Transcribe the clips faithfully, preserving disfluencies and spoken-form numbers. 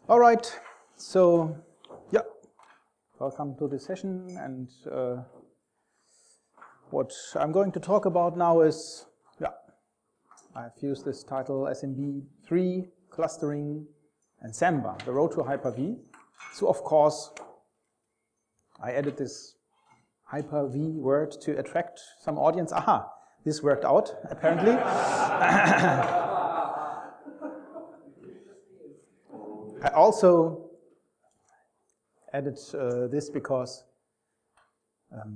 All right, so yeah, welcome to this session. And uh, what I'm going to talk about now is, yeah, I've used this title S M B three, clustering, and Samba, the road to Hyper-V. So of course, I added this Hyper-V word to attract some audience. Aha, this worked out, apparently. I also added uh, this because um,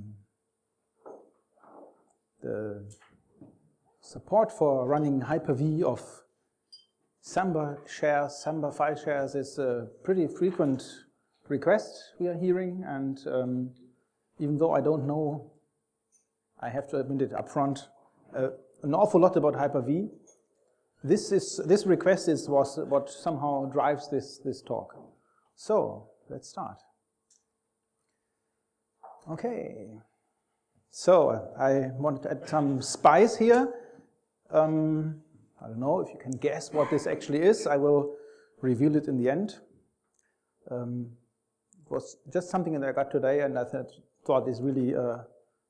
the support for running Hyper-V of Samba shares, Samba file shares is a pretty frequent request we are hearing, and um, even though I don't know, I have to admit it up front, uh, an awful lot about Hyper-V. This is this request is was what somehow drives this this talk. So let's start. Okay. So I wanted to add some spice here. Um, I don't know if you can guess what this actually is. I will reveal it in the end. Um, it was just something that I got today, and I thought, thought is really uh,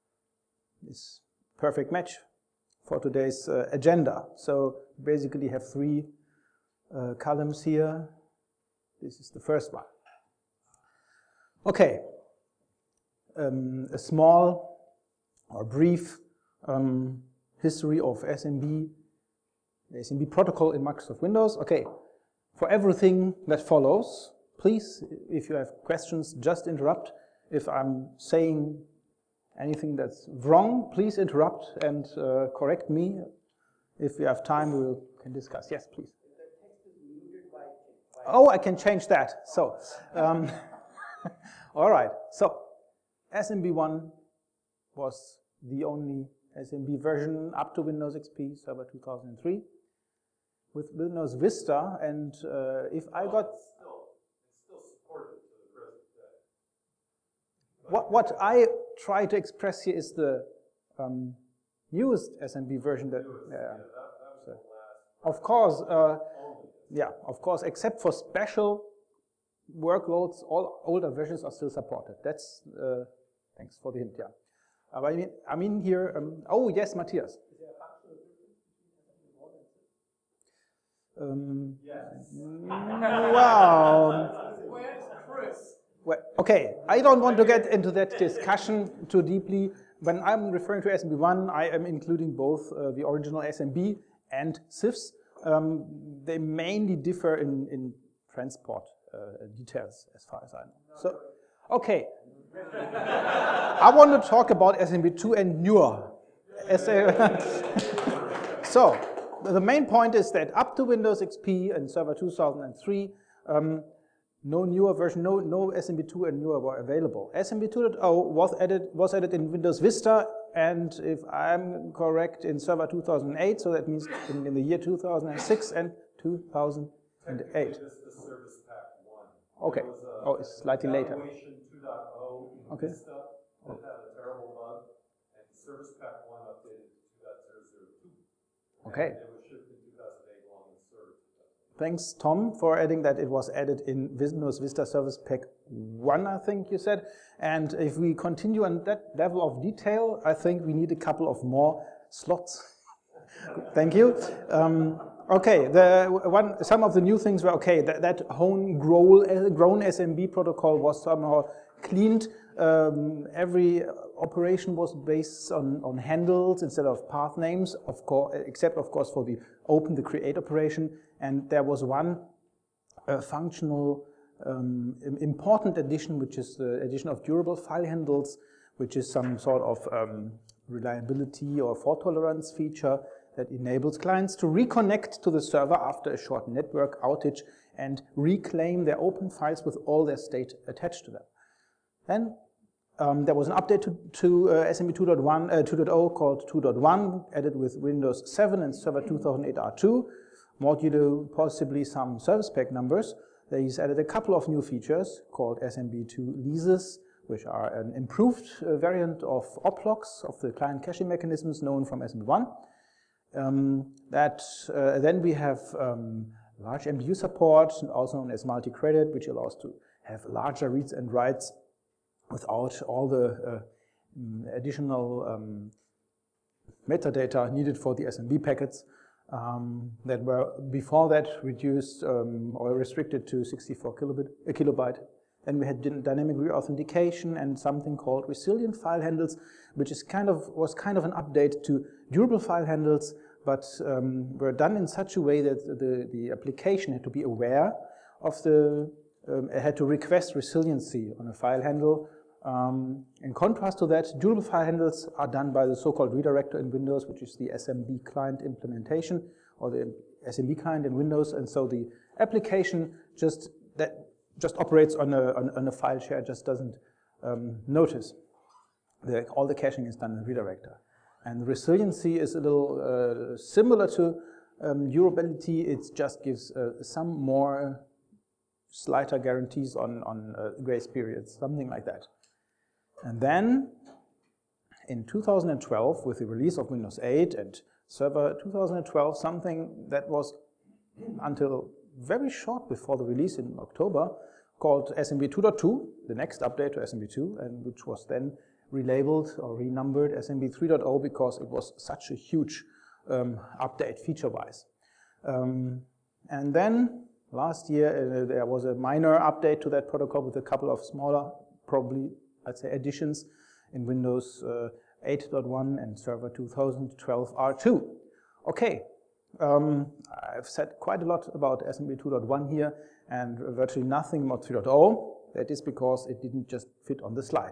is perfect match for today's uh, agenda. So basically have three uh, columns here. This is the first one. Okay, um, a small or brief um, history of S M B, the S M B protocol in Microsoft Windows. Okay, for everything that follows, please, if you have questions, just interrupt. If I'm saying anything that's wrong, please interrupt and uh, correct me. If we have time, we will, can discuss. Yes, please. If the text is muted by, by oh, I can change that. So, um, all right. So, S M B one was the only S M B version up to Windows X P Server two thousand three. With Windows Vista, and uh, if I got it's still, it's still supported to the present day. What, what I try to express here is the um, newest S M B version that, Newest, uh, yeah, that, that was so, the last of course, uh, only. yeah, of course, except for special workloads, all older versions are still supported. That's, uh, thanks for the hint, yeah. Uh, I mean, I mean here, um, oh yes, Matthias. Is there a functional difference between S M B one and six? Um, Yes. well, Where's Chris? well, okay, I don't want to get into that discussion too deeply. When I'm referring to S M B one, I am including both uh, the original S M B and C I Fs. Um, they mainly differ in, in transport uh, details, as far as I know. So, okay. I want to talk about S M B two and newer. So, the main point is that up to Windows X P and Server two thousand three, um, no newer version, no, no S M B two and newer were available. S M B two point oh was added, was added in Windows Vista, and if I'm correct, in Server two thousand eight, so that means in, in the year two thousand six and two thousand eight. This is the Service Pack one. Okay. There was a, Oh, it's slightly later. Evaluation two point oh in Okay. Vista that had a terrible bug, and Service Pack one updated to two point oh oh two. Okay. And it was shipped in two thousand eight along with Server two thousand eight. Thanks, Tom, for adding that it was added in Windows Vista Service Pack one, I think you said. And if we continue on that level of detail, I think we need a couple of more slots. Thank you. Um, okay, the one, some of the new things were okay. That, that homegrown S M B protocol was somehow cleaned. Um, every operation was based on, on handles instead of path names, of course, except of course for the open, the create operation. And there was one uh, functional um, important addition, which is the addition of durable file handles, which is some sort of um, reliability or fault tolerance feature that enables clients to reconnect to the server after a short network outage and reclaim their open files with all their state attached to them. Then um, there was an update to, to uh, S M B two point one, uh, two point oh called two point one, added with Windows seven and Server two thousand eight R two, modulo possibly some service pack numbers. He's added a couple of new features called S M B two leases, which are an improved uh, variant of oplocks, of the client caching mechanisms known from S M B one. Um, that uh, then we have um, large M D U support, also known as multi-credit, which allows to have larger reads and writes without all the uh, additional um, metadata needed for the S M B packets um, that were before that reduced um, or restricted to sixty-four kilobit, a kilobyte. Then we had dynamic re-authentication and something called resilient file handles, which is kind of was kind of an update to durable file handles, but um, were done in such a way that the, the application had to be aware of the, um, it had to request resiliency on a file handle. Um, in contrast to that, durable file handles are done by the so-called redirector in Windows, which is the S M B client implementation, or the S M B client in Windows, and so the application just that just operates on a, on, on a file share, just doesn't um, notice. The, all the caching is done in the redirector. And resiliency is a little uh, similar to um, durability. It just gives uh, some more slighter guarantees on, on uh, grace periods, something like that. And then in two thousand twelve, with the release of Windows eight and Server two thousand twelve, something that was until very short before the release in October, called S M B two point two, the next update to S M B two, and which was then relabeled or renumbered S M B three point oh because it was such a huge um, update feature-wise. Um, and then last year uh, there was a minor update to that protocol with a couple of smaller, probably I'd say additions in Windows uh, eight point one and Server two thousand twelve R two. Okay. Um, I've said quite a lot about S M B two point one here and virtually nothing about three point oh. That is because it didn't just fit on the slide.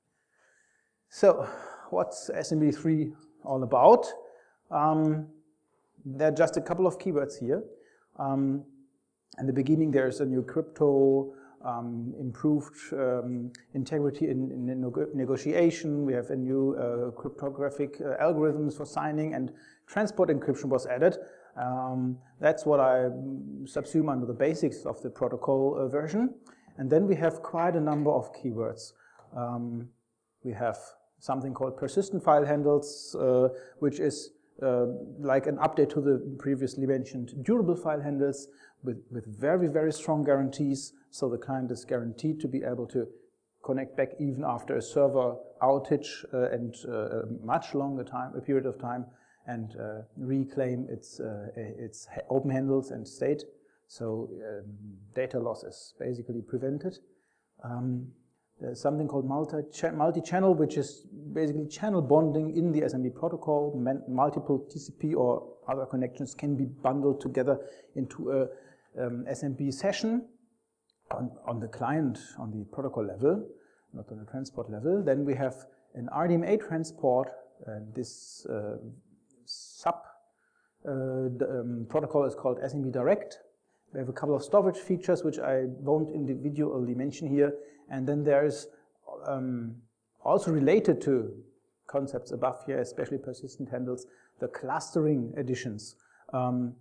So, what's S M B three all about? Um, there are just a couple of keywords here. Um, in the beginning, there's a new crypto, um, improved um, integrity in, in negotiation. We have a new uh, cryptographic uh, algorithms for signing, and transport encryption was added. Um, that's what I subsume under the basics of the protocol uh, version. And then we have quite a number of keywords. Um, we have something called persistent file handles, uh, which is uh, like an update to the previously mentioned durable file handles with, with very, very strong guarantees. So the client is guaranteed to be able to connect back even after a server outage uh, and uh, a much longer time, a period of time, and uh, reclaim its, uh, its open handles and state. So um, data loss is basically prevented. Um, there's something called multi-channel, which is basically channel bonding in the S M B protocol. Multiple T C P or other connections can be bundled together into a um, S M B session on, on the client, on the protocol level, not on the transport level. Then we have an R D M A transport, and this uh, sub uh, the, um, protocol is called S M B Direct. We have a couple of storage features which I won't individually mention here, and then there's um, also related to concepts above here, especially persistent handles, the clustering additions. Um,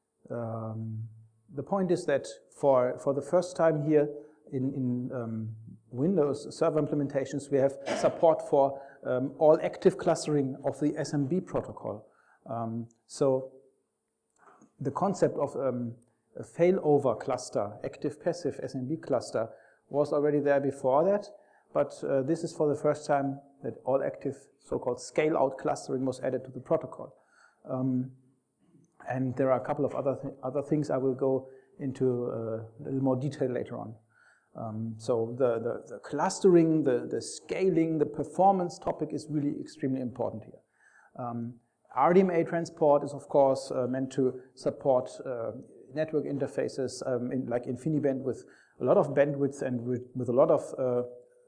um, the point is that for, for the first time here in, in um, Windows server implementations, we have support for um, all active clustering of the S M B protocol. Um, so the concept of um, a failover cluster, active-passive S M B cluster, was already there before that, but uh, this is for the first time that all active so-called scale-out clustering was added to the protocol. Um, and there are a couple of other, th other things I will go into uh, a little more detail later on. Um, so the, the, the clustering, the, the scaling, the performance topic is really extremely important here. Um, R D M A transport is of course uh, meant to support uh, network interfaces um, in, like InfiniBand with a lot of bandwidth and with, with a lot of uh,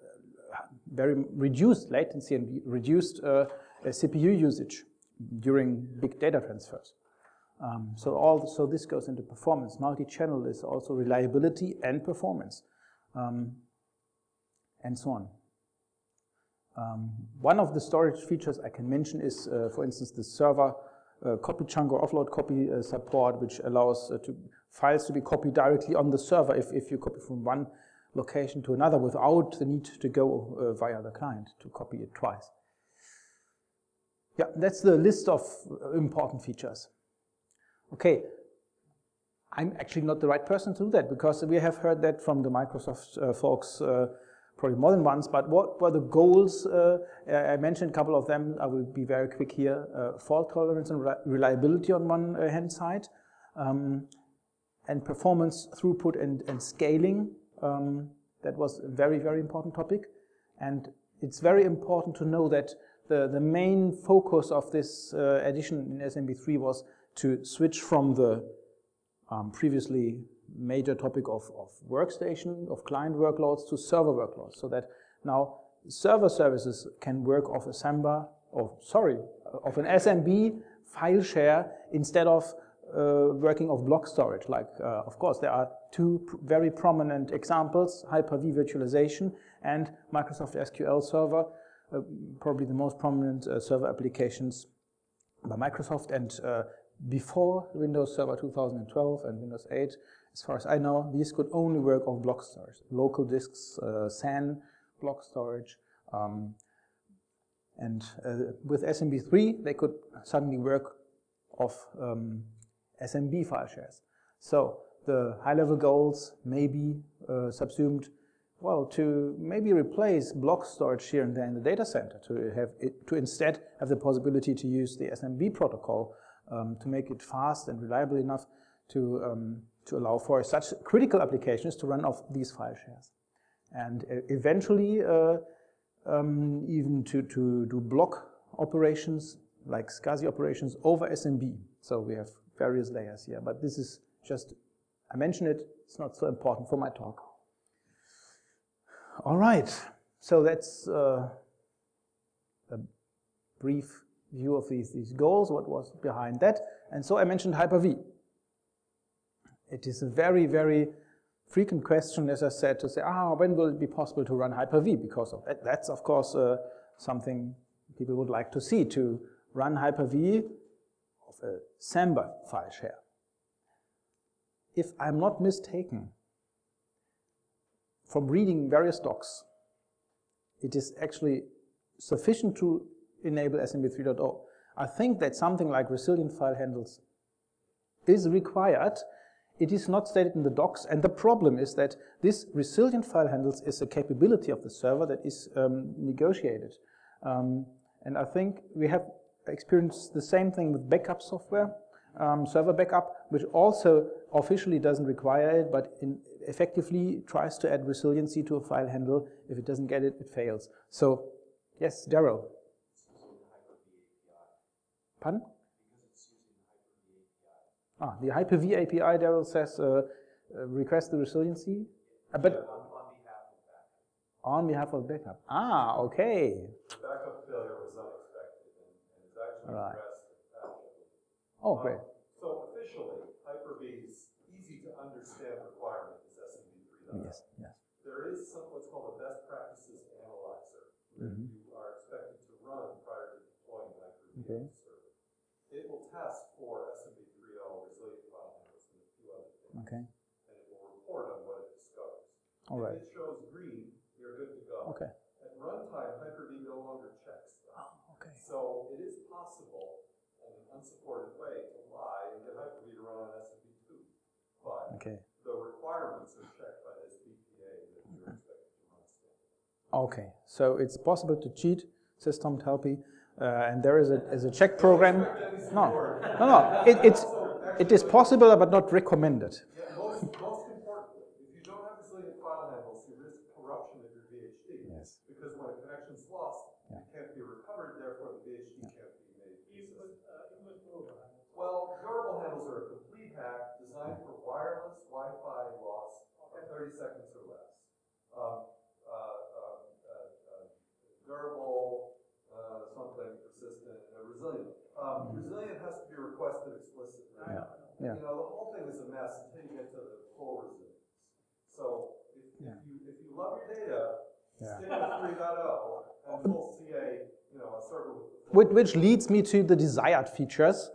very reduced latency and reduced uh, C P U usage during big data transfers. Um, so all so this goes into performance. Multi-channel is also reliability and performance, um, and so on. Um, one of the storage features I can mention is, uh, for instance, the server uh, copy chunk or offload copy uh, support, which allows uh, to files to be copied directly on the server if, if you copy from one location to another without the need to go uh, via the client to copy it twice. Yeah, that's the list of important features. Okay, I'm actually not the right person to do that, because we have heard that from the Microsoft uh, folks uh, probably more than once. But what were the goals? Uh, I mentioned a couple of them. I will be very quick here. Uh, fault tolerance and reliability on one uh, hand side, um, and performance, throughput, and, and scaling. Um, that was a very, very important topic. And it's very important to know that the, the main focus of this uh, edition in S M B three was to switch from the um, previously major topic of, of workstation, of client workloads, to server workloads, so that now server services can work off a Samba, or sorry, of an S M B file share instead of uh, working off block storage. Like, uh, of course, there are two pr very prominent examples: Hyper-V virtualization and Microsoft S Q L Server, uh, probably the most prominent uh, server applications by Microsoft. And uh, before Windows Server two thousand twelve and Windows eight, as far as I know, these could only work off block storage, local disks, uh, S A N, block storage. Um, and uh, with S M B three, they could suddenly work off um, S M B file shares. So the high-level goals may be uh, subsumed, well, to maybe replace block storage here and there in the data center, to have it, to instead have the possibility to use the S M B protocol um, to make it fast and reliable enough to um, to allow for such critical applications to run off these file shares, and uh, eventually uh, um, even to to do block operations like SCSI operations over S M B. So we have various layers here, but this is just, I mentioned it, it's not so important for my talk. All right, so that's uh, a brief view of these, these goals, what was behind that. And so I mentioned Hyper-V. It is a very, very frequent question, as I said, to say, ah, when will it be possible to run Hyper-V? Because of that, that's, of course, uh, something people would like to see, to run Hyper-V of a Samba file share. If I'm not mistaken, from reading various docs, it is actually sufficient to enable S M B three point oh. I think that something like resilient file handles is required. It is not stated in the docs, and the problem is that this resilient file handles is a capability of the server that is um, negotiated. Um, and I think we have experienced the same thing with backup software, um, server backup, which also officially doesn't require it, but in effectively tries to add resiliency to a file handle. If it doesn't get it, it fails. So, yes, Daryl. Pardon? Ah, the Hyper-V A P I, Daryl says, uh, uh, request the resiliency. Uh, but on, on behalf of backup. On behalf of backup. Ah, okay. The backup failure was unexpected, and, and it's actually Right. addressed actually. Oh, great. Um, so officially, Hyper-V's easy to understand requirement is S M B three point oh. Yes, yes. There is some, what's called a best practices analyzer that Mm-hmm. you are expected to run prior to deploying Hyper-V Okay. on the server. It will test for S M B three point oh, resilient file handles, and a few other things. Okay. And it will report on what it discovers. All right. If it shows green, you're good to go. Okay. At runtime, Hyper-V no longer checks that. Oh, okay. So it is possible, in an unsupported way, to lie and get Hyper-V to run on S M B two. But Okay. the requirements are checked by this B P A that you're expected to run standard. Okay. So it's possible to cheat, system helpy, uh, and there is a, is a check program. No, no, no. It, it's it is possible, but not recommended. Yeah, most, most importantly, if you don't have resilient file handles, you risk corruption of your V H D. Yes. Because when a connection's lost, Yeah. it can't be recovered, therefore the V H D Yeah. can't be made. Even with, uh, even with durable handles. Well, durable handles are a complete hack designed for wireless Wi-Fi loss of thirty seconds or less. Um, uh, uh, uh, uh, durable, uh, something persistent, and resilient. Um, resilient has to be requested explicitly. Yeah. Yeah. You know, the whole thing is a mess until you get to the full resilience. So if, Yeah. if you if you love your data, Yeah. stick with three point oh and full C A, you know, a server with the full Which, which leads me to the desired features.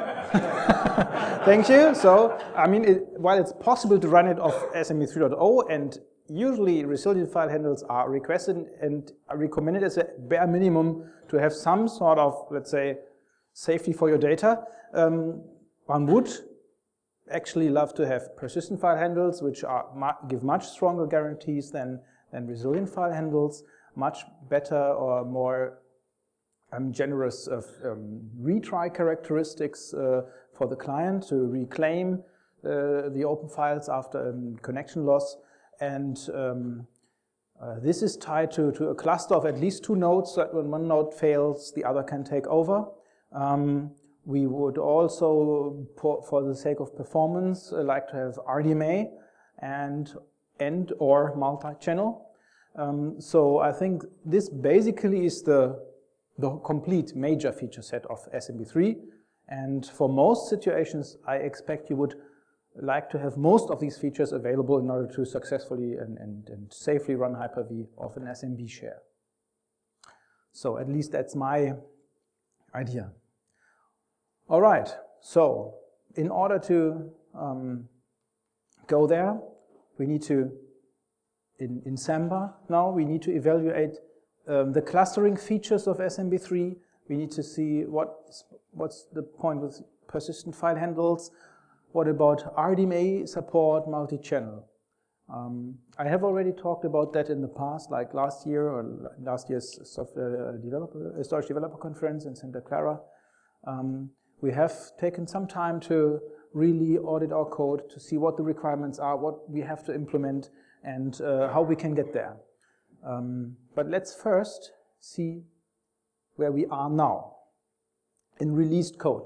Thank you. So, I mean, it, while it's possible to run it off S M B three point oh, and usually resilient file handles are requested and are recommended as a bare minimum to have some sort of, let's say, safety for your data, um, one would actually love to have persistent file handles, which are, give much stronger guarantees than, than resilient file handles, much better or more um, generous of um, retry characteristics uh, for the client to reclaim uh, the open files after um, connection loss. And um, uh, this is tied to, to a cluster of at least two nodes, so that when one node fails, the other can take over. Um, We would also, for the sake of performance, like to have R D M A and and or multi-channel. Um, so I think this basically is the, the complete major feature set of S M B three. And for most situations, I expect you would like to have most of these features available in order to successfully and, and, and safely run Hyper-V of an S M B share. So at least that's my idea. All right, so in order to um, go there, we need to, in, in Samba now, we need to evaluate um, the clustering features of S M B three. We need to see what, what's the point with persistent file handles. What about R D M A support, multi-channel? Um, I have already talked about that in the past, like last year or last year's software developer, storage developer conference in Santa Clara. Um, We have taken some time to really audit our code to see what the requirements are, what we have to implement, and uh, how we can get there. Um, but let's first see where we are now in released code.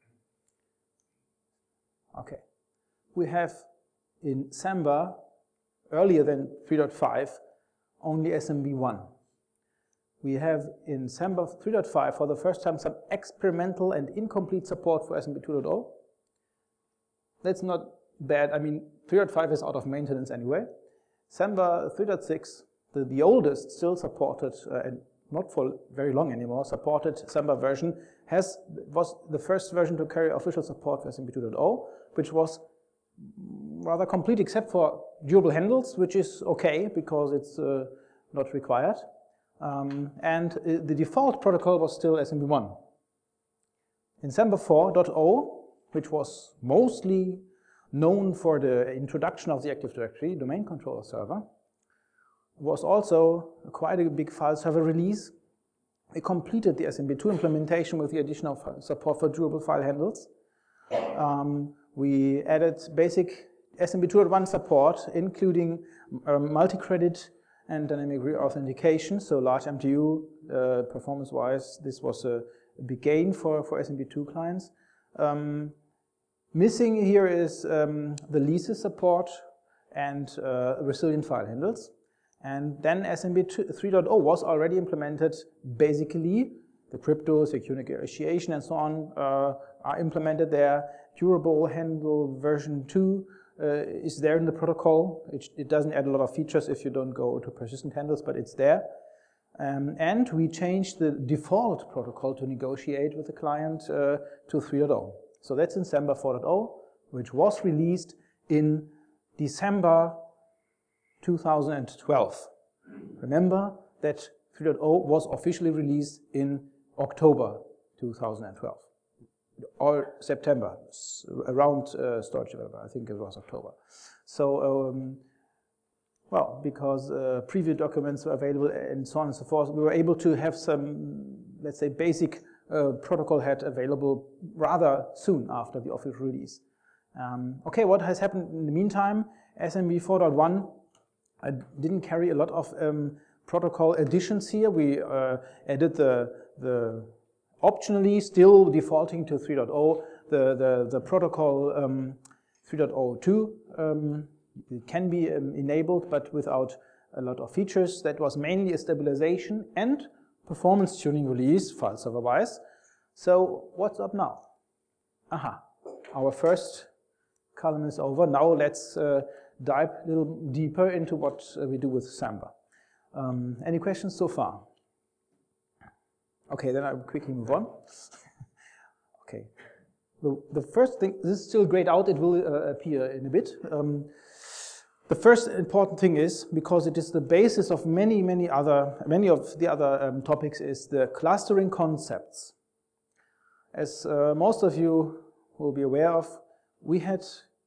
Okay, we have in Samba, earlier than three point five, only S M B one. We have in Samba three point five for the first time some experimental and incomplete support for S M B two point oh. That's not bad. I mean, three point five is out of maintenance anyway. Samba three point six, the, the oldest, still supported, uh, and not for very long anymore, supported Samba version, has was the first version to carry official support for S M B two point oh, which was rather complete except for durable handles, which is okay because it's uh, not required. Um, and uh, the default protocol was still S M B one. In Samba four point oh, which was mostly known for the introduction of the Active Directory domain controller server, was also quite a big file server release. We completed the S M B two implementation with the addition of support for durable file handles. Um, we added basic S M B two point one support, including um, multi-credit and dynamic re-authentication, so large M T U, uh, performance-wise, this was a big gain for, for S M B two clients. Um, missing here is um, the leases support and uh, resilient file handles. And then S M B three point oh was already implemented. Basically, the crypto, secure negotiation, and so on uh, are implemented there. Durable handle version two uh, is there in the protocol. It, it doesn't add a lot of features if you don't go to persistent handles, but it's there. Um, and we changed the default protocol to negotiate with the client uh, to three point oh. So that's in Samba four point oh, which was released in December two thousand twelve. Remember that three point oh was officially released in October two thousand twelve, or September, around uh, storage developer. I think it was October. So, um, well, because uh, preview documents were available and so on and so forth, we were able to have some, let's say, basic uh, protocol head available rather soon after the official release. Um, okay, what has happened in the meantime? S M B four point one I didn't carry a lot of um, protocol additions here. We uh, added the, the optionally still defaulting to three point oh, the, the, the protocol um, three point oh two. Um, it can be um, enabled, but without a lot of features. That was mainly a stabilization and performance tuning release, file server wise. So what's up now? Aha, our first column is over. Now let's uh, dive a little deeper into what uh, we do with Samba. Um, any questions so far? Okay, then I'll quickly move on. Okay, the, the first thing, this is still grayed out, it will uh, appear in a bit. Um, the first important thing is, because it is the basis of many, many other, many of the other um, topics, is the clustering concepts. As uh, most of you will be aware of, we had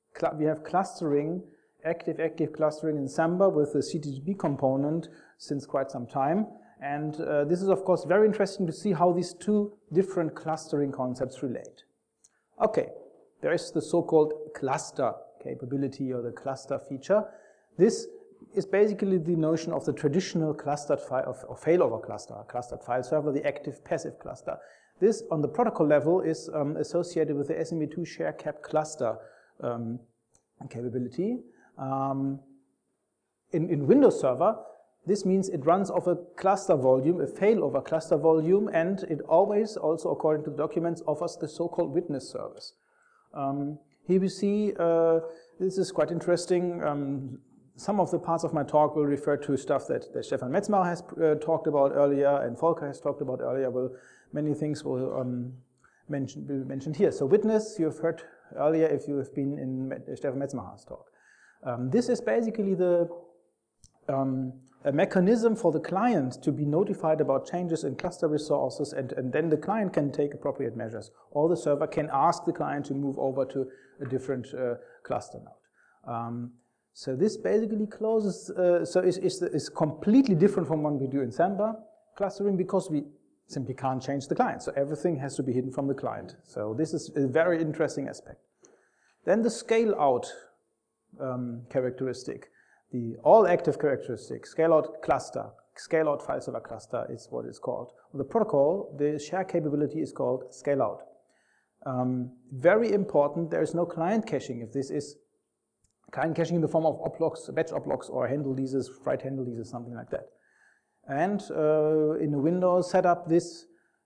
we have clustering, active-active clustering in Samba with the C T G B component since quite some time. And uh, this is, of course, very interesting to see how these two different clustering concepts relate. Okay, there is the so-called cluster capability or the cluster feature. This is basically the notion of the traditional clustered file of, or failover cluster, clustered file server, the active-passive cluster. This, on the protocol level, is um, associated with the S M B two share cap cluster um, capability. Um, in, in Windows Server, this means it runs off a cluster volume, a failover cluster volume, and it always, also according to the documents, offers the so-called witness service. Um, here we see, uh, this is quite interesting. Um, some of the parts of my talk will refer to stuff that, that Stefan Metzmacher has uh, talked about earlier and Volker has talked about earlier. Well, many things will um, mention, be mentioned here. So witness, you've heard earlier if you have been in Stefan Metzmacher's talk. Um, this is basically the um, a mechanism for the client to be notified about changes in cluster resources, and, and then the client can take appropriate measures. Or the server can ask the client to move over to a different uh, cluster node. Um, so this basically closes, uh, so is, is, is completely different from what we do in Samba clustering, because we simply can't change the client. So everything has to be hidden from the client. So this is a very interesting aspect. Then the scale out um, characteristic. The all-active characteristic, scale-out cluster, scale-out file server cluster is what it's called. On the protocol, the share capability is called scale-out. Um, very important, there is no client caching. If this is client caching in the form of oplocks, batch oplocks, or handle leases, write handle leases, something like that. And uh, in a Windows setup, this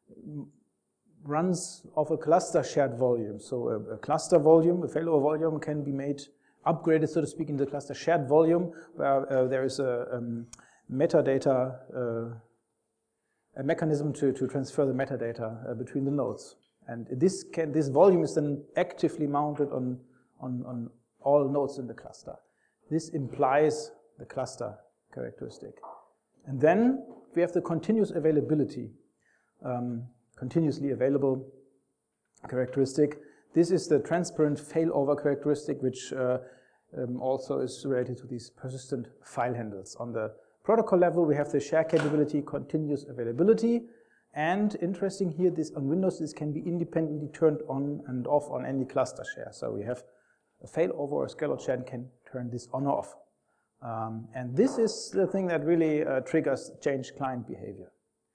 runs off a cluster shared volume. So a, a cluster volume, a failover volume, can be made upgraded, so to speak, in the cluster shared volume, where uh, there is a um, metadata, uh, a mechanism to, to transfer the metadata uh, between the nodes. And this can, this volume is then actively mounted on, on, on all nodes in the cluster. This implies the cluster characteristic. And then we have the continuous availability, um, continuously available characteristic. This is the transparent failover characteristic, which uh, um, also is related to these persistent file handles. On the protocol level, we have the share capability, continuous availability, and interesting here, this on Windows, this can be independently turned on and off on any cluster share. So we have a failover or a scale-out share and can turn this on or off. Um, and this is the thing that really uh, triggers change client behavior.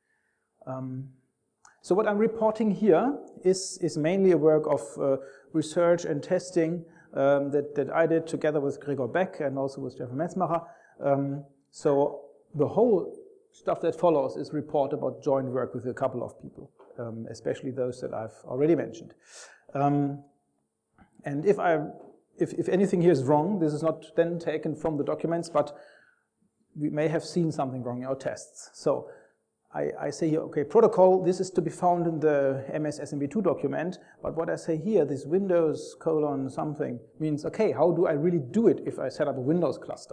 Um, So what I'm reporting here is, is mainly a work of uh, research and testing um, that, that I did together with Gregor Beck and also with Stefan Metzmacher. Um, so the whole stuff that follows is report about joint work with a couple of people, um, especially those that I've already mentioned. Um, and if, I, if, if anything here is wrong, this is not then taken from the documents, but we may have seen something wrong in our tests. So I, I say here, okay, protocol, this is to be found in the M S S M B two document, but what I say here, this Windows colon something, means, okay, how do I really do it if I set up a Windows cluster?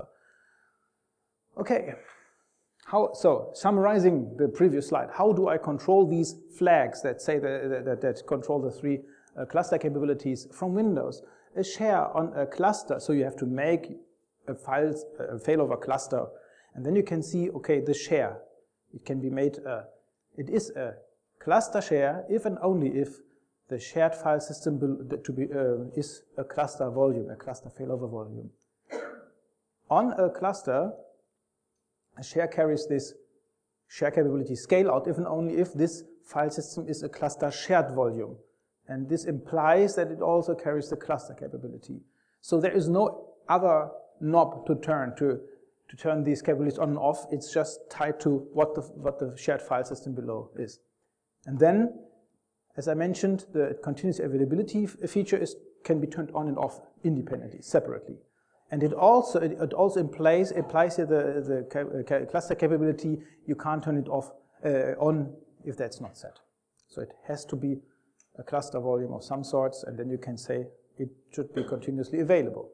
Okay, how, so summarizing the previous slide, how do I control these flags that say that, that, that control the three uh, cluster capabilities from Windows? A share on a cluster, so you have to make a, files, a failover cluster, and then you can see, okay, the share. It can be made, uh, it is a cluster share if and only if the shared file system to be, uh, is a cluster volume, a cluster failover volume. On a cluster, a share carries this share capability scale out if and only if this file system is a cluster shared volume. And this implies that it also carries the cluster capability. So there is no other knob to turn to to turn these capabilities on and off. It's just tied to what the, what the shared file system below is. And then, as I mentioned, the continuous availability feature is, can be turned on and off independently, separately. And it also, it, it also implies, applies here the, the uh, cluster capability. You can't turn it off uh, on if that's not set. So it has to be a cluster volume of some sorts, and then you can say it should be continuously available.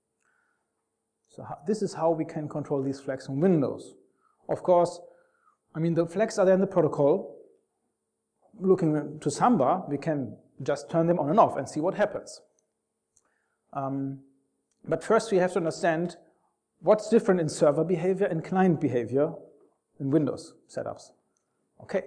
So this is how we can control these flags on Windows. Of course, I mean, the flags are there in the protocol. Looking to Samba, we can just turn them on and off and see what happens. Um, But first we have to understand what's different in server behavior and client behavior in Windows setups. Okay.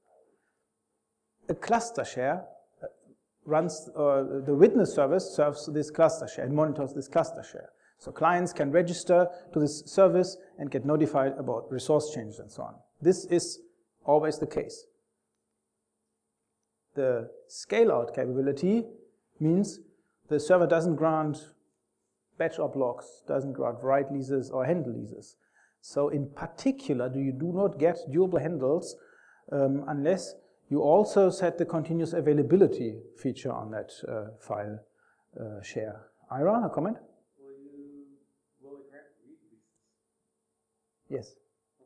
A cluster share runs, uh, the witness service serves this cluster share and monitors this cluster share. So clients can register to this service and get notified about resource changes and so on. This is always the case. The scale-out capability means the server doesn't grant batch op logs, doesn't grant write leases or handle leases. So in particular, do you do not get durable handles um, unless you also set the continuous availability feature on that uh, file uh, share. Ira, a comment? Will you, will it grant read leases? Yes.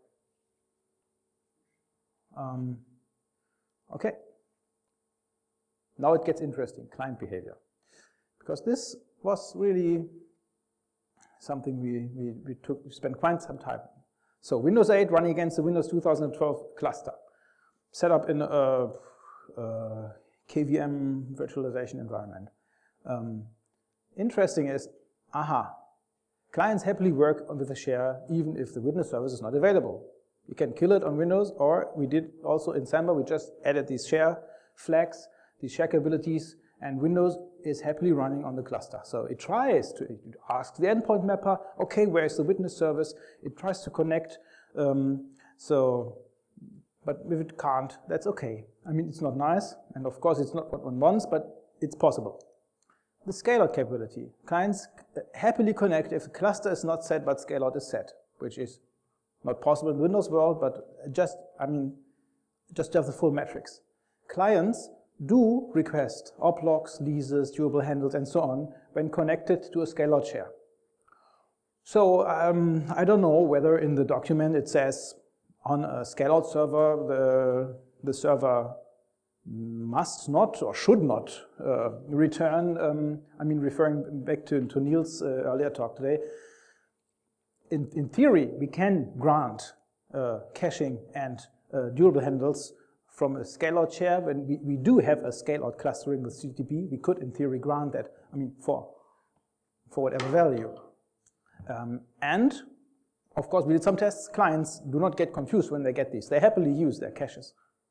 Um, okay. Now it gets interesting, client behavior. Because this was really something we, we, we took, we spent quite some time. So Windows eight running against the Windows two thousand twelve cluster, set up in a, a K V M virtualization environment. Um, interesting is, aha, clients happily work with the share even if the witness service is not available. You can kill it on Windows, or we did also in Samba, we just added these share flags, these share capabilities, and Windows is happily running on the cluster. So it tries to ask the endpoint mapper, okay, where is the witness service? It tries to connect, um, so, but if it can't, that's okay. I mean, it's not nice, and of course it's not what one wants, but it's possible. The scale-out capability. Clients happily connect if the cluster is not set, but scale-out is set, which is not possible in the Windows world, but just, I mean, just to have the full metrics. Clients do request op logs, leases, durable handles, and so on when connected to a scale-out share. So um, I don't know whether in the document it says on a scale-out server the, the server must not or should not uh, return, um, I mean referring back to, to Niels' uh, earlier talk today, in, in theory we can grant uh, caching and uh, durable handles from a scale-out share. When we, we do have a scale-out clustering with C T P, we could in theory grant that, I mean, for, for whatever value. Um, and, of course, we did some tests. Clients do not get confused when they get these. They happily use their caches.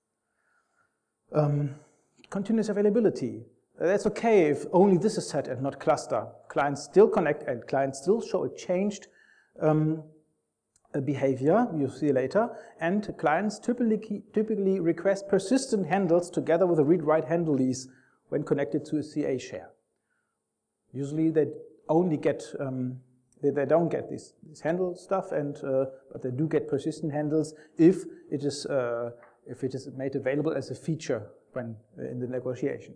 Um, continuous availability. Uh, that's okay if only this is set and not cluster. Clients still connect and clients still show a changed um, behavior, you'll see later, and clients typically, typically request persistent handles together with a read-write handle lease when connected to a C A share. Usually they only get, um, they, they don't get this, this handle stuff, and uh, but they do get persistent handles if it is uh, if it is made available as a feature when uh, in the negotiation.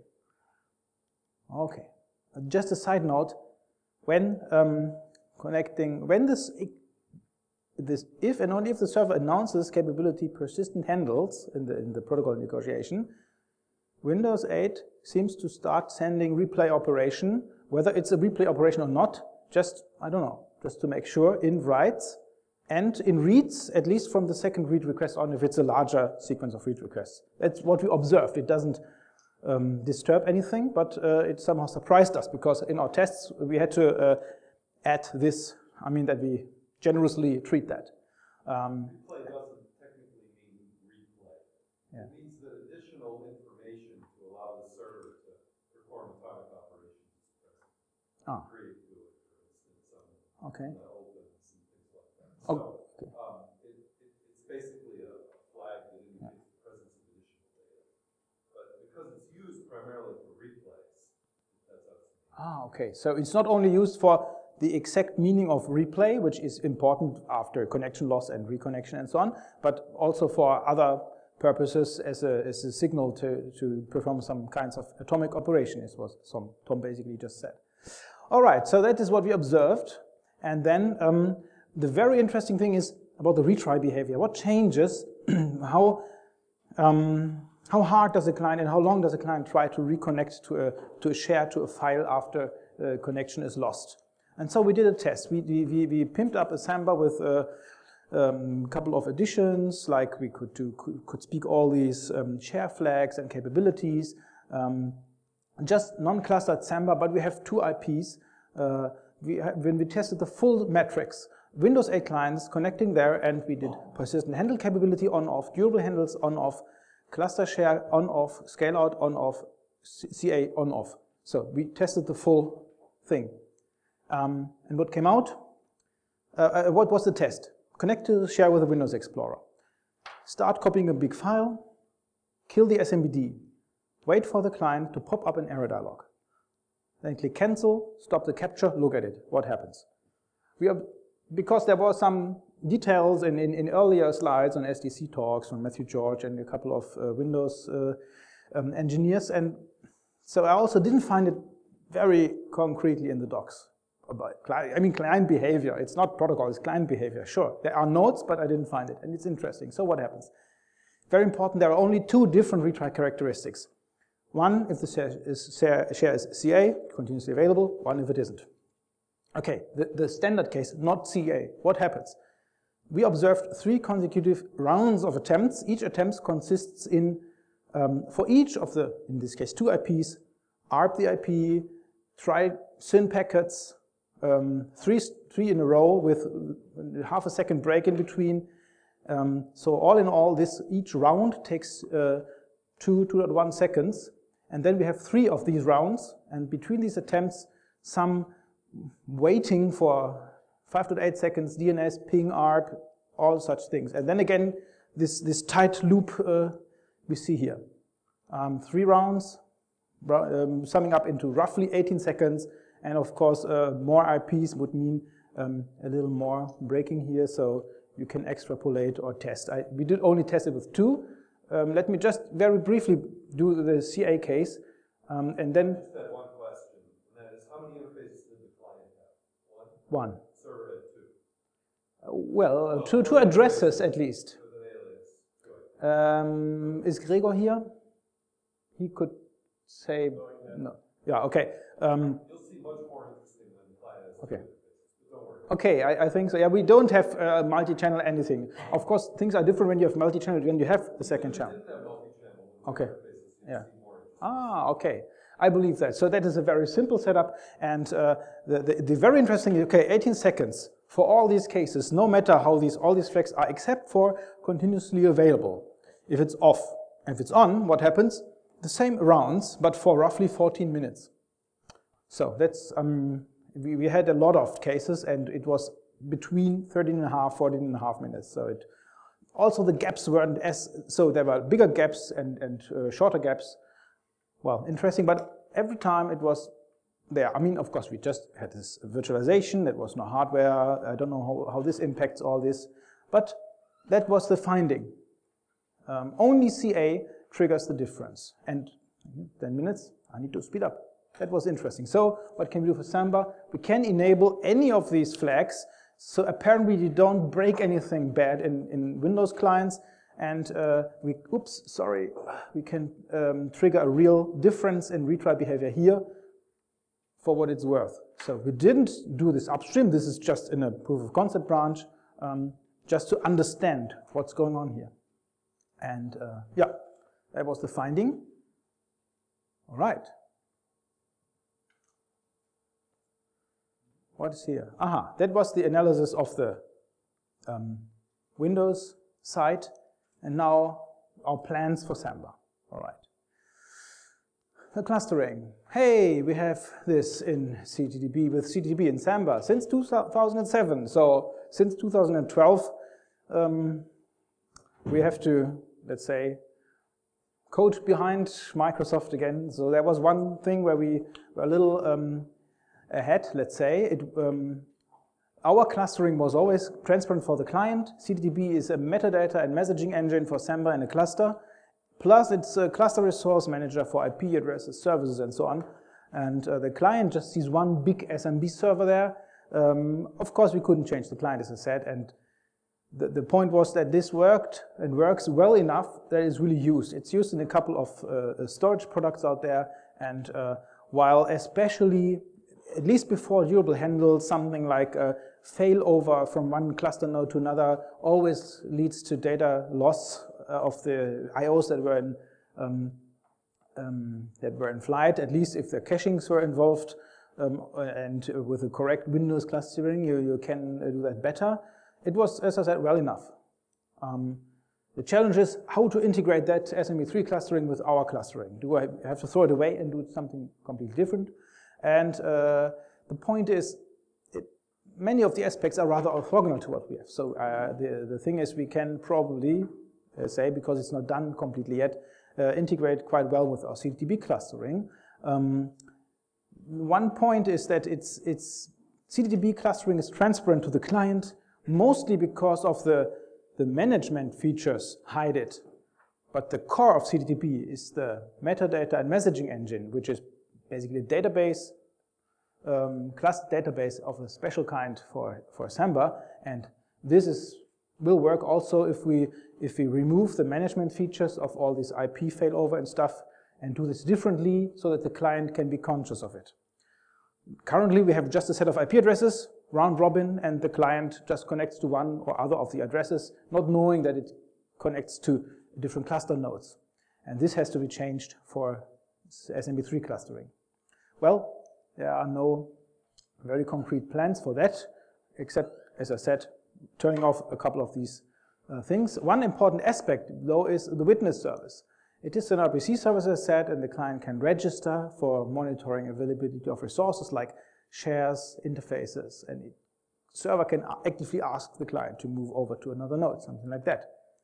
Okay, just a side note: when um, connecting, when this This if and only if the server announces capability persistent handles in the, in the protocol negotiation, Windows eight seems to start sending replay operation, whether it's a replay operation or not, just, I don't know, just to make sure, in writes and in reads, at least from the second read request on, if it's a larger sequence of read requests. That's what we observed. It doesn't um, disturb anything, but uh, it somehow surprised us, because in our tests we had to uh, add this, I mean that we generously treat that. Um, replay doesn't technically mean replay. Yeah. It means the additional information to allow the server to perform atomic operations. ah. Create to it, for instance, some Okay. uh, opens and things like that. Oh, So okay. um, it, it, it's basically a, a flag that indicates yeah. the presence of additional data. But because it's used primarily for replays, that's us. Ah, okay. So it's not only used for the exact meaning of replay, which is important after connection loss and reconnection and so on, but also for other purposes as a, as a signal to, to perform some kinds of atomic operation, is what some, Tom basically just said. All right, so that is what we observed. And then um, the very interesting thing is about the retry behavior. What changes, how, um, how hard does a client and how long does a client try to reconnect to a, to a share, to a file after uh, connection is lost? And so we did a test. We, we, we pimped up a Samba with a um, couple of additions, like we could do could, could speak all these um, share flags and capabilities. Um, just non-clustered Samba, but we have two I Ps. Uh, we when we tested the full matrix, Windows eight clients connecting there, and we did persistent handle capability on off, durable handles on off, cluster share on off, scale out on off, C A on off. So we tested the full thing. Um, and what came out? Uh, uh, what was the test? Connect to share with the Windows Explorer. Start copying a big file, kill the S M B D, wait for the client to pop up an error dialog. Then click cancel, stop the capture, look at it, what happens. We are, because there were some details in, in, in earlier slides on S D C talks from Matthew George and a couple of uh, Windows uh, um, engineers, and so I also didn't find it very concretely in the docs. About, I mean, client behavior. It's not protocol, it's client behavior. Sure, there are nodes, but I didn't find it, and it's interesting. So what happens? Very important, there are only two different retry characteristics. One, if the share is, share is C A, continuously available. One, if it isn't. Okay, the, the standard case, not C A. What happens? We observed three consecutive rounds of attempts. Each attempt consists in, um, for each of the, in this case, two I Ps, A R P the I P, try S Y N packets, um, three, three in a row with half a second break in between. Um, so all in all, this each round takes uh, two, two point one seconds. And then we have three of these rounds. And between these attempts, some waiting for five to eight seconds, D N S, ping, A R P, all such things. And then again, this, this tight loop uh, we see here. Um, three rounds, um, summing up into roughly eighteen seconds. And of course, uh, more I Ps would mean um, a little more breaking here, so you can extrapolate or test. I, we did only test it with two. Um, let me just very briefly do the C A case, um, and then... Just that one question, and that is, how many interfaces did the client have? One? One. Server had two? Uh, well, uh, two, two addresses at least. With an alias. Um, is Gregor here? He could say... No. Yeah, okay. Um, You'll see much more interesting than the client has. Okay. Don't worry. Okay, I, I think so. Yeah, we don't have uh, multi-channel anything. Of course, things are different when you have multi-channel, when you have the second channel. Didn't have multi-channel. Okay. Interfaces. Yeah. See more interesting. Ah, okay. I believe that. So that is a very simple setup. And uh, the, the, the very interesting, okay, eighteen seconds for all these cases, no matter how these all these flags are, except for continuously available. If it's off. And if it's on, what happens? The same rounds, but for roughly fourteen minutes. So that's, um, we, we had a lot of cases, and it was between thirteen and a half, fourteen and a half minutes. So it, also the gaps weren't as, so there were bigger gaps and, and uh, shorter gaps. Well, interesting, but every time it was there. I mean, of course, we just had this virtualization, there was no hardware. I don't know how, how this impacts all this, but that was the finding. Um, only C A triggers the difference. And ten minutes, I need to speed up. That was interesting. So what can we do for Samba? We can enable any of these flags. So apparently you don't break anything bad in, in Windows clients. And uh, we, oops, sorry, we can um, trigger a real difference in retry behavior here for what it's worth. So we didn't do this upstream. This is just in a proof of concept branch, um, just to understand what's going on here. And uh, yeah, that was the finding. All right. What is here? Aha, that was the analysis of the um, Windows side, and now our plans for Samba. All right. The clustering. Hey, we have this in C T D B with C T D B in Samba since two thousand seven. So since two thousand twelve, um, we have to, let's say, code behind Microsoft again. So there was one thing where we were a little um, ahead, let's say. It, um, our clustering was always transparent for the client. C T D B is a metadata and messaging engine for Samba in a cluster. Plus, it's a cluster resource manager for I P addresses, services, and so on. And uh, the client just sees one big S M B server there. Um, of course, we couldn't change the client, as I said. And the, the point was that this worked and works well enough that it's really used. It's used in a couple of uh, storage products out there. And uh, while especially, at least before durable handle, something like a failover from one cluster node to another always leads to data loss of the I Os that were in um, um, that were in flight, at least if the cachings were involved. um, and with the correct Windows clustering, you, you can do that better. It was, as I said, well enough. Um, the challenge is how to integrate that S M B three clustering with our clustering. Do I have to throw it away and do something completely different? And uh, the point is, it, many of the aspects are rather orthogonal to what we have. So uh, the, the thing is, we can probably uh, say, because it's not done completely yet, uh, integrate quite well with our C D D B clustering. Um, one point is that it's, it's C D D B clustering is transparent to the client, mostly because of the, the management features hide it. But the core of C D D B is the metadata and messaging engine, which is basically a database, um, cluster database of a special kind for, for Samba. And this is, will work also if we, if we remove the management features of all this I P failover and stuff and do this differently so that the client can be conscious of it. Currently, we have just a set of I P addresses, round robin, and the client just connects to one or other of the addresses, not knowing that it connects to different cluster nodes. And this has to be changed for S M B three clustering. Well, there are no very concrete plans for that, except, as I said, turning off a couple of these uh, things. One important aspect, though, is the witness service. It is an R P C service, as I said, and the client can register for monitoring availability of resources like shares, interfaces, and the server can actively ask the client to move over to another node, something like that.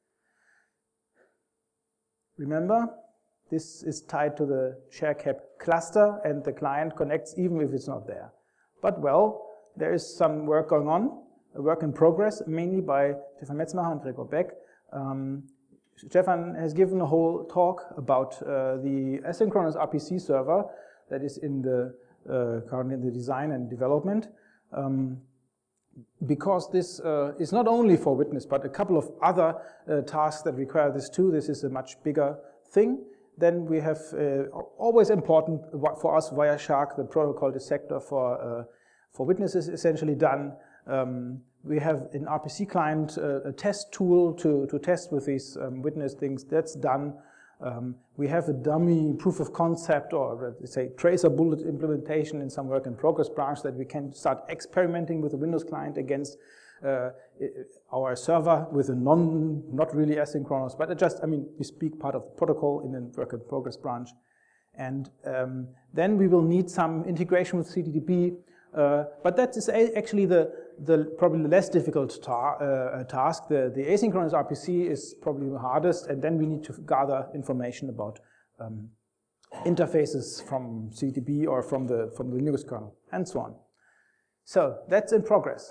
Remember, this is tied to the ShareCap cluster, and the client connects even if it's not there. But, well, there is some work going on, a work in progress, mainly by Stefan Metzmacher and Gregor Beck. Um, Stefan has given a whole talk about uh, the asynchronous R P C server that is in the uh, currently in the design and development. Um, because this uh, is not only for witness, but a couple of other uh, tasks that require this too. This is a much bigger thing. Then we have uh, always important for us Wireshark, the protocol dissector for uh, for witnesses, essentially done. Um, we have an R P C client uh, a test tool to to test with these um, witness things. That's done. Um, we have a dummy proof of concept, or let's say tracer bullet implementation in some work in progress branch that we can start experimenting with the Windows client against uh, our server with a non, not really asynchronous, but it just, I mean, we speak part of the protocol in a work in progress branch. And um, then we will need some integration with C D D B, uh, but that is actually the, the probably the less difficult ta uh, task. The, the asynchronous R P C is probably the hardest, and then we need to gather information about um, interfaces from C D D B or from the, from the Linux kernel, and so on. So that's in progress.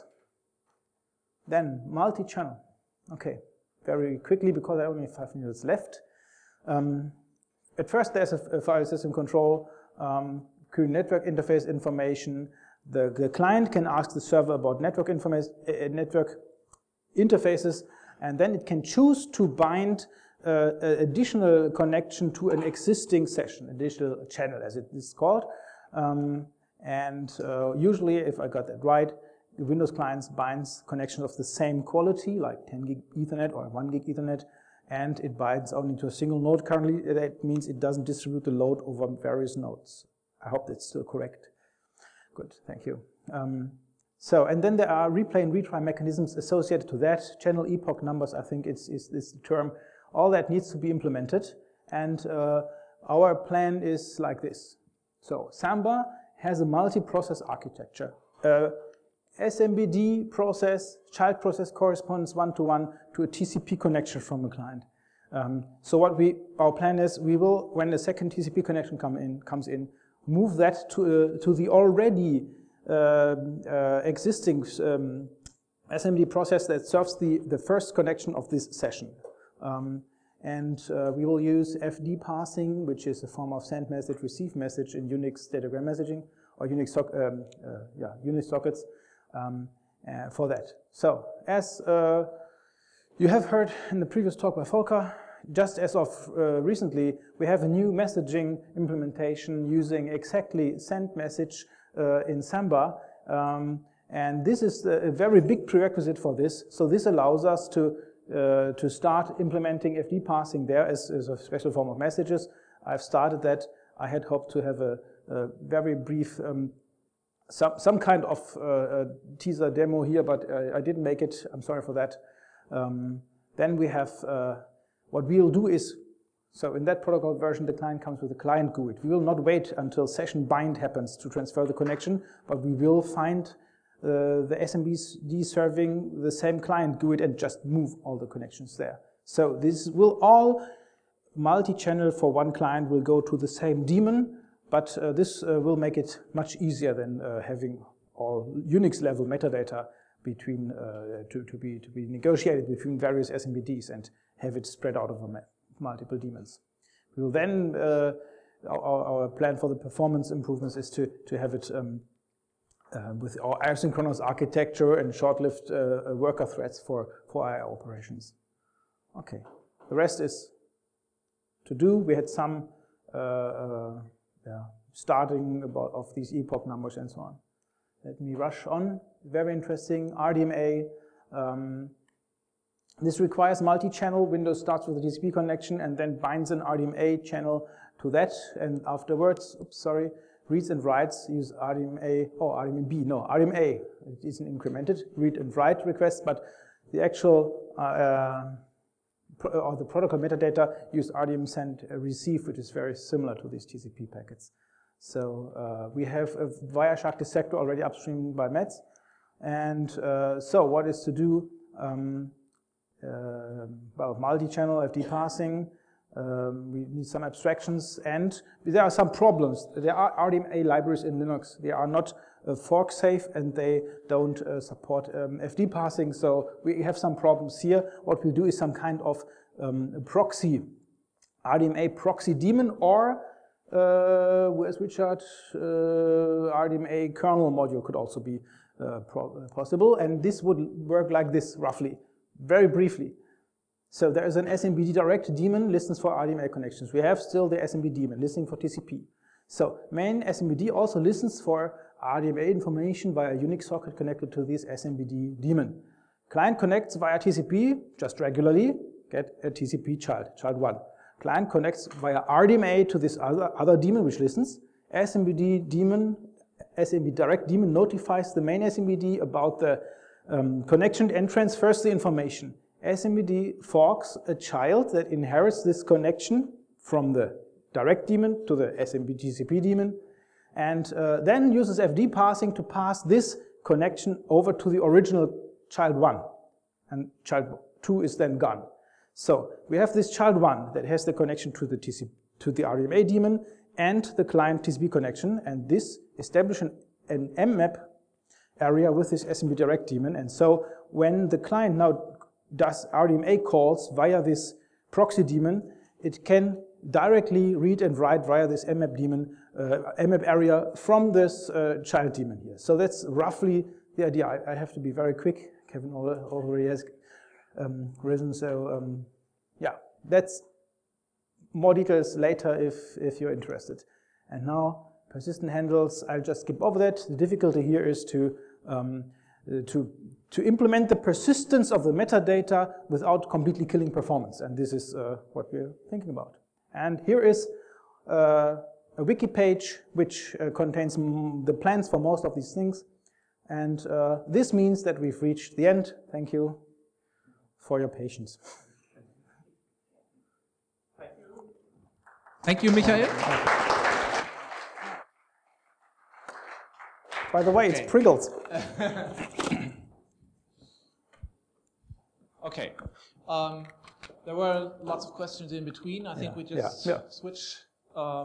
Then multi-channel. Okay, very quickly because I only have five minutes left. Um, at first there's a, a file system control, um, network interface information. The, the client can ask the server about network information, uh, network interfaces, and then it can choose to bind uh, an additional connection to an existing session, additional channel as it is called. Um, and uh, usually, if I got that right, the Windows clients binds connections of the same quality, like ten gig Ethernet or one gig Ethernet, and it binds only to a single node currently. That means it doesn't distribute the load over various nodes. I hope that's still correct. Good, thank you. Um, so, and then there are replay and retry mechanisms associated to that. Channel epoch numbers, I think it's, is this term. All that needs to be implemented, and uh, our plan is like this. So, Samba has a multi-process architecture. Uh, S M B D process, child process corresponds one-to-one to a T C P connection from a client. Um, so what we, our plan is, we will, when the second T C P connection come in, comes in, move that to, uh, to the already uh, uh, existing um, S M B D process that serves the, the first connection of this session. Um, and uh, we will use F D parsing, which is a form of send message, receive message in Unix datagram messaging, or Unix, soc um, uh, yeah, Unix sockets. Um, uh, for that. So, as uh, you have heard in the previous talk by Volker, just as of uh, recently, we have a new messaging implementation using exactly send message uh, in Samba, um, and this is a very big prerequisite for this. So this allows us to uh, to start implementing F D parsing there as, as a special form of messages. I've started that. I had hoped to have a, a very brief um, some, some kind of uh, teaser demo here, but I, I didn't make it. I'm sorry for that. Um, then we have, uh, what we'll do is, so in that protocol version, the client comes with a client G U I D. We will not wait until session bind happens to transfer the connection, but we will find uh, the S M B D serving the same client G U I D and just move all the connections there. So this will all multi-channel for one client will go to the same daemon, but uh, this uh, will make it much easier than uh, having all Unix level metadata between uh, to, to be to be negotiated between various S M B Ds and have it spread out over multiple daemons. We will then uh, our, our plan for the performance improvements is to to have it um, uh, with our asynchronous architecture and short-lived uh, worker threads for for I O operations. Okay, the rest is to do. We had some uh, uh, yeah, starting about of these epoch numbers and so on. Let me rush on. Very interesting. R D M A. Um, this requires multi-channel. Windows starts with a T C P connection and then binds an R D M A channel to that. And afterwards, oops, sorry, reads and writes use R D M A or R D M B. No, R D M A. It isn't incremented. Read and write requests, but the actual uh, or the protocol metadata use R D M send receive, which is very similar to these T C P packets. So uh, we have a Wireshark dissector already upstream by Metz. And uh, so what is to do? Um, uh, well, multi-channel F D parsing. Um, we need some abstractions, and there are some problems. There are R D M A libraries in Linux. They are not uh, fork safe, and they don't uh, support um, F D parsing. So we have some problems here. What we'll do is some kind of um, proxy, R D M A proxy daemon, or uh, where's Richard? Uh, R D M A kernel module could also be uh, pro possible, and this would work like this roughly, very briefly. So there is an S M B D direct daemon listens for R D M A connections. We have still the S M B D daemon listening for T C P. So main S M B D also listens for R D M A information via Unix socket connected to this S M B D daemon. Client connects via T C P just regularly, get a T C P child, child one. Client connects via R D M A to this other, other daemon which listens. S M B D daemon, S M B D direct daemon notifies the main S M B D about the um, connection and transfers the information. S M B D forks a child that inherits this connection from the direct daemon to the S M B D T C P daemon, and uh, then uses F D parsing to pass this connection over to the original child one, and child two is then gone. So we have this child one that has the connection to the T C P, to the R D M A daemon and the client T C P connection, and this establishes an M map area with this S M B D direct daemon. And so when the client now does R D M A calls via this proxy daemon, it can directly read and write via this M map daemon, uh, M map area from this uh, child daemon here. So that's roughly the idea. I, I have to be very quick. Kevin already has um, risen. So um, yeah, that's more details later if, if you're interested. And now persistent handles, I'll just skip over that. The difficulty here is to um, Uh, to, to implement the persistence of the metadata without completely killing performance. And this is uh, what we're thinking about. And here is uh, a wiki page which uh, contains m the plans for most of these things. And uh, this means that we've reached the end. Thank you for your patience. Thank you. Thank you, Michael. By the way, okay. It's Priggles. Okay. Um, there were lots of questions in between. I think yeah. we just yeah. Yeah. switch. Um,